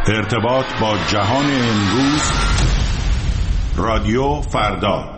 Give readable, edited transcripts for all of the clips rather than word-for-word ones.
ارتباط با جهان امروز. رادیو فردا.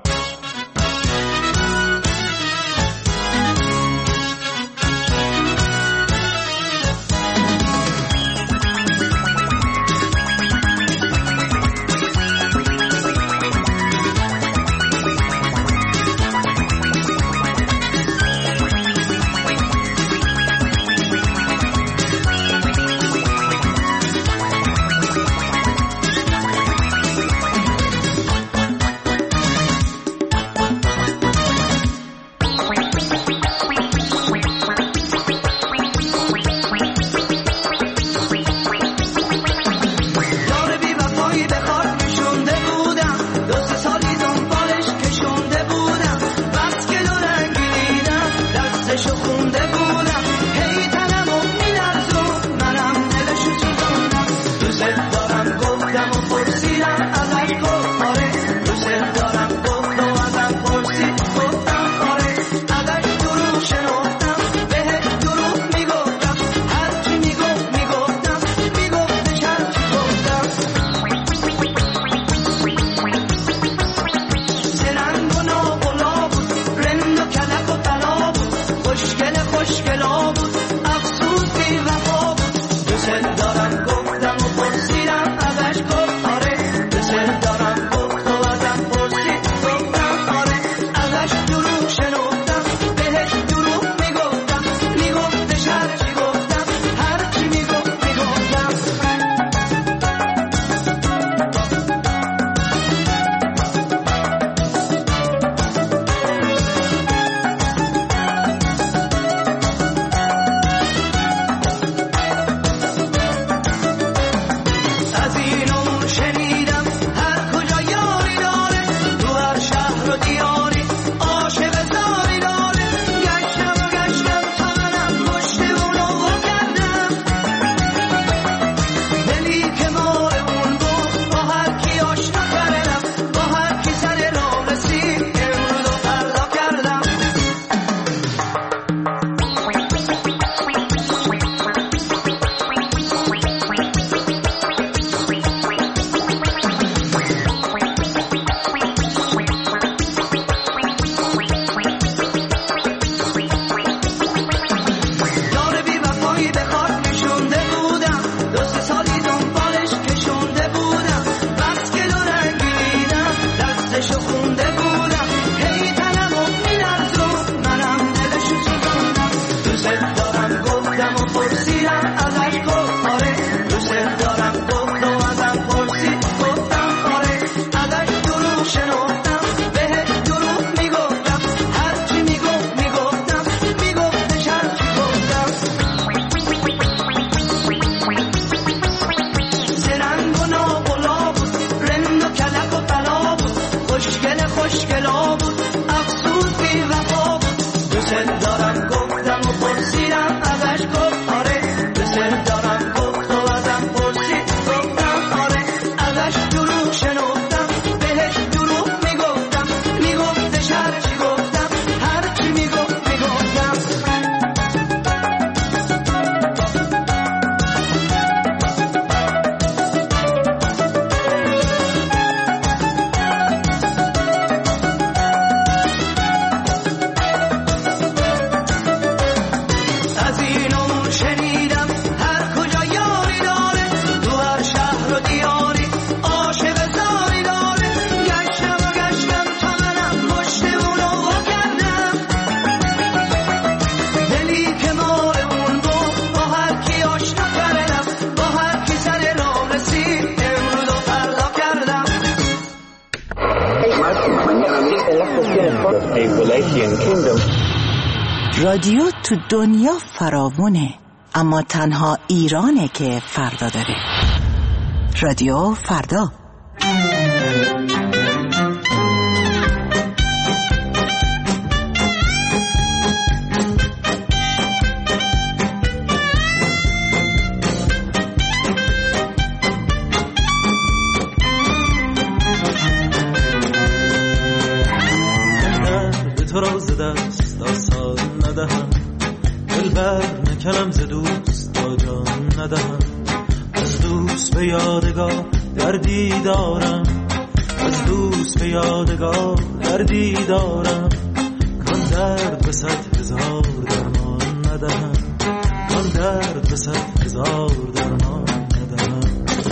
رادیو تو دنیا فراوونه، اما تنها ایرانه که فردا داره. رادیو فردا. تو را ز دست آسان ندهم، دل بر نکنم ز دوست با جان ندهم، از دور دوست به یادگار دردی دارم، از دوست به یادگار دردی دارم. کان درد به 100,000 درمان ندهم، کان درد به 100,000 درمان ندهم.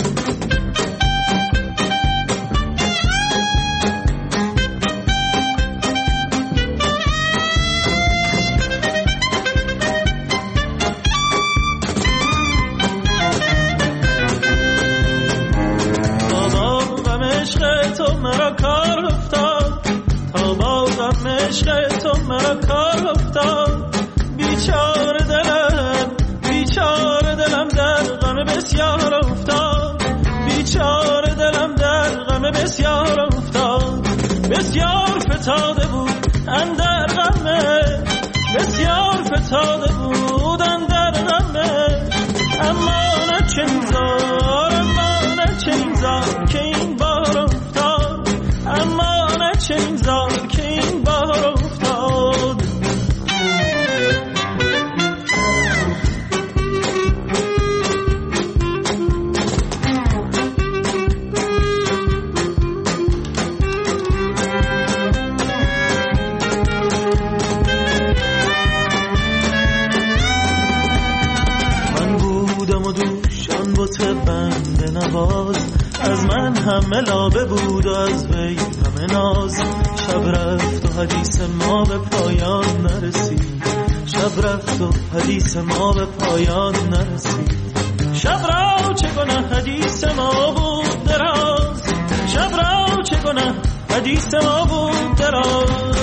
تو مرا کار افتاد، تا بازم عشق تو مرا کار افتاد. بیچاره دلم در غم بسیار افتاد، بیچاره دلم در غم بسیار افتاد. بسیار فتاده بود اندر غمه، بسیار فتاده بود اندر غمه. اما نه چنزار، اما نه چنزار که این بار افتاد، اما نه چنزار که این بار افتاد. من بودم و دوشان بوت بند نواز، از من همه لابه بود و از وی همه ناز. شب رفت و حدیث ما به پایان نرسید، شب رفت و حدیث ما به پایان نرسید. شب را چگونه حدیث ما بود دراز، شب را چگونه حدیث ما بود دراز.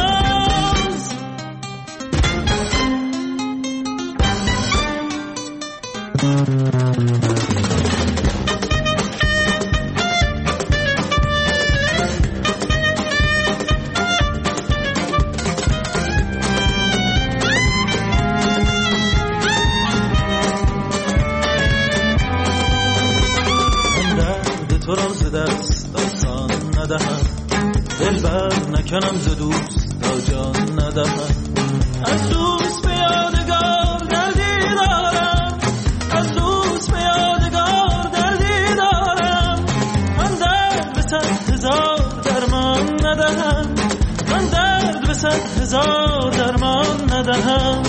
نکنم ز دوست تا جان ندهم. از دوست به یادگار دردی دارم، از دوست به یادگار دردی دارم. من درد به 100,000 درمان ندهم، من درد به 100,000 درمان ندهم.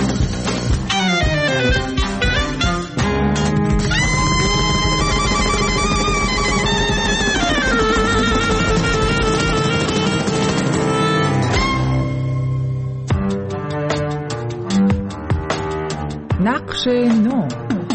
نقش نو.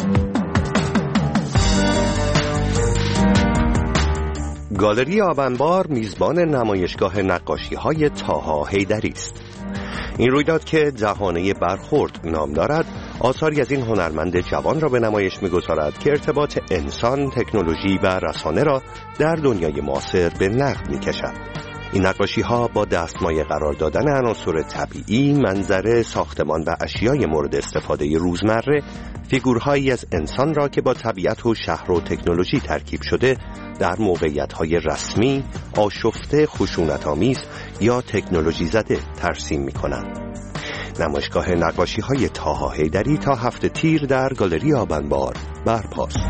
گالری آبنبار میزبان نمایشگاه نقاشی‌های طاها حیدری است. این رویداد که جهانه برخورد نام دارد، آثاری از این هنرمند جوان را به نمایش می‌گذارد که ارتباط انسان، تکنولوژی و رسانه را در دنیای معاصر به نقد می‌کشد. این نقاشی‌ها با دستمایه قرار دادن عناصر طبیعی، منظره، ساختمان و اشیای مورد استفاده روزمره، فیگورهایی از انسان را که با طبیعت و شهر و تکنولوژی ترکیب شده در موقعیت‌های رسمی، آشفته، خشونت‌آمیز یا تکنولوژی زده ترسیم می‌کنند. نمایشگاه نقاشی‌های طاها حیدری تا 7 تیر در گالری آبنبار برپاست.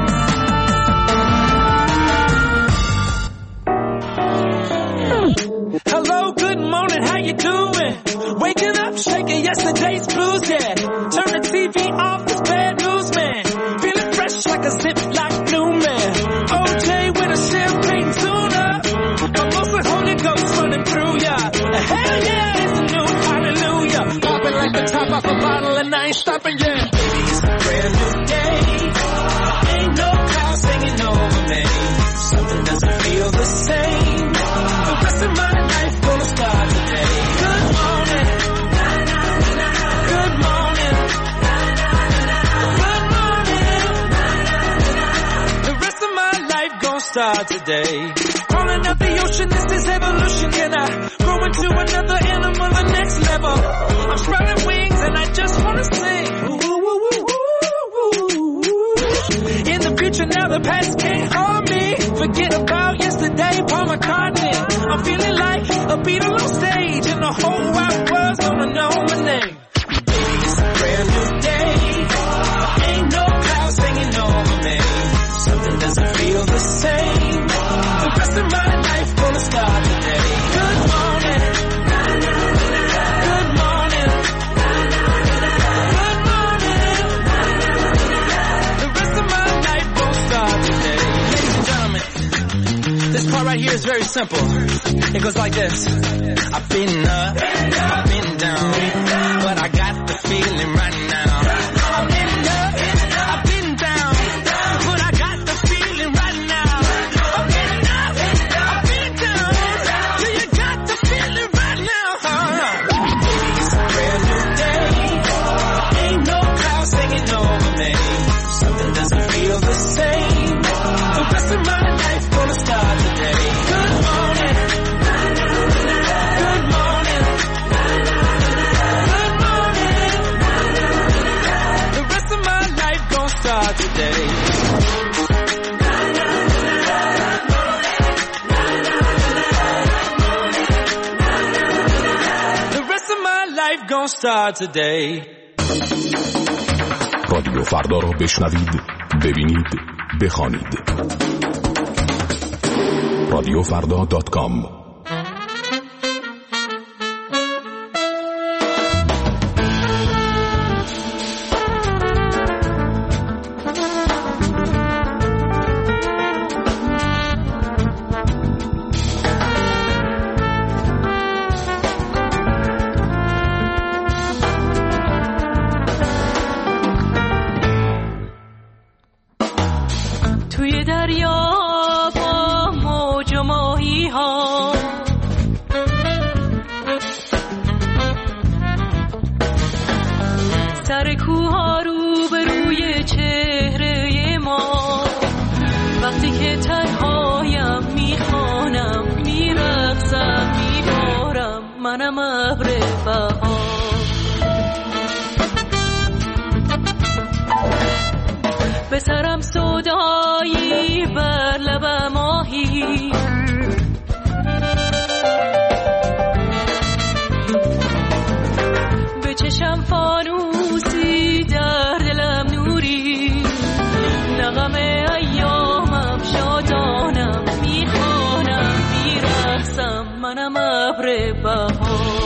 Hello, good morning, how you doing? Waking up, shaking yesterday's blues, yeah. Turn the TV off, it's bad news, man. Feeling fresh like a Ziploc blue man. OJ with a champagne tuna. Almost a Holy Ghost running through ya. Hell yeah, it's a new hallelujah. Popping like the top off a bottle and I ain't stopping yet. Baby, it's a brand new day. Ain't no clouds hanging over me. Something doesn't feel the same. The rest of my life gonna start today. Good morning. Good morning. Good morning. The rest of my life gonna start today. Crawling up the ocean, this is evolution. Can I grow into another animal, the next level? I'm spreading wings and I just wanna sing. In the future now, the past can't harm me. Forget about yesterday, Paul McCartney. I'm feeling like a Beatle on stage and the whole wide world's gonna know my name. Baby, it's a brand new day. Ain't no clouds hanging over me. is very simple. It goes like this. I've been up, I've been down, but I got the feeling right now. I've been up, I've been down, but I got the feeling right now. I've been up, I've been down, till you got the feeling right now. It's a brand new day. Ain't no clouds hanging over me. Something doesn't feel the same. The rest of my life gonna start today. Good morning. Good morning. Good morning. The rest of my life gonna start today. The rest of my life gonna start today. رادیو فردا را بشنوید، ببینید، بخوانید. radiofrda.com. توی دریا با موج و ماهی ها سر کوها رو به روی چهره ما وقتی که تنهایم میخوانم میرقصم میبارم منم ابر بهار به سرم سودایی بر لب ماهی به چشم فانوسی در دلم نوری نغم ایامم شادانم میخوانم میرقصم منم ابر بهار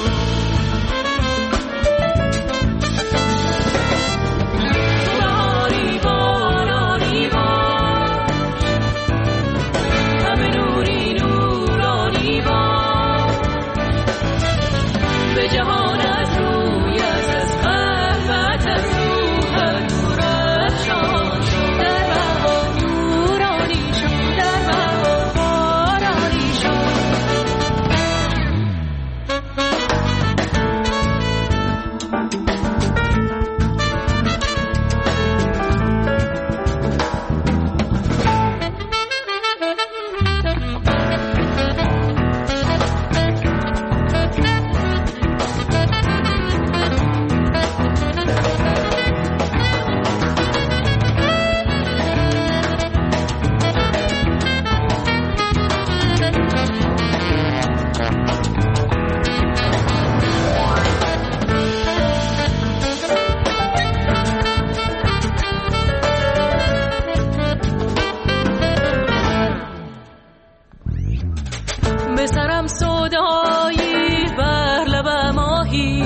به سرم سودایی بر لب ماهی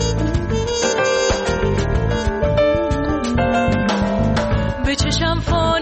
به چشم